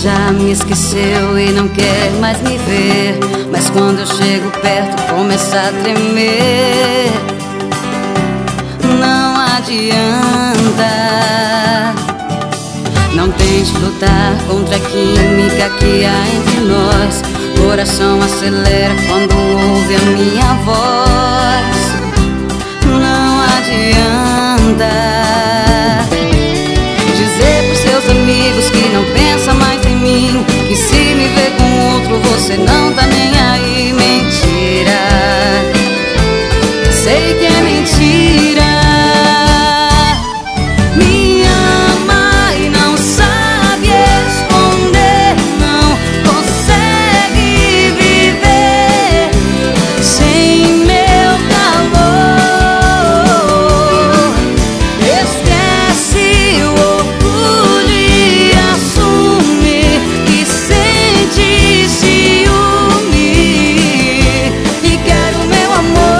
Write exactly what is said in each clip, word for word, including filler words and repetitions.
já me esqueceu e não quer mais me ver, mas quando eu chego perto começa a tremer. Não adianta, não tente lutar contra a química que há entre nós. Coração acelera quando ouve a minha voz. Não adianta dizer pros seus amigos que não pensa mais em mim, que se me vê com outro você não tá nem aí. Mentira, sei que é mentira. Me ama e não sabe esconder, não consegue viver sem meu calor. Esquece o orgulho e assume que sente ciúme e quer o meu amor.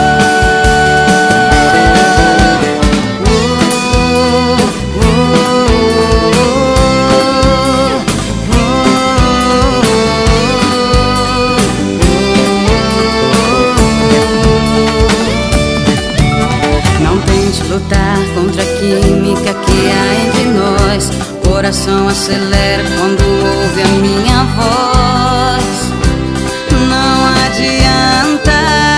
Não tente lutar contra a química que há entre nós. Coração acelera quando ouve a minha voz. Não adianta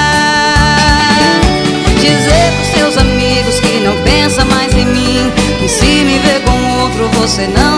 dizer pros seus amigos que não pensa mais em mim, que se me vê com outro você não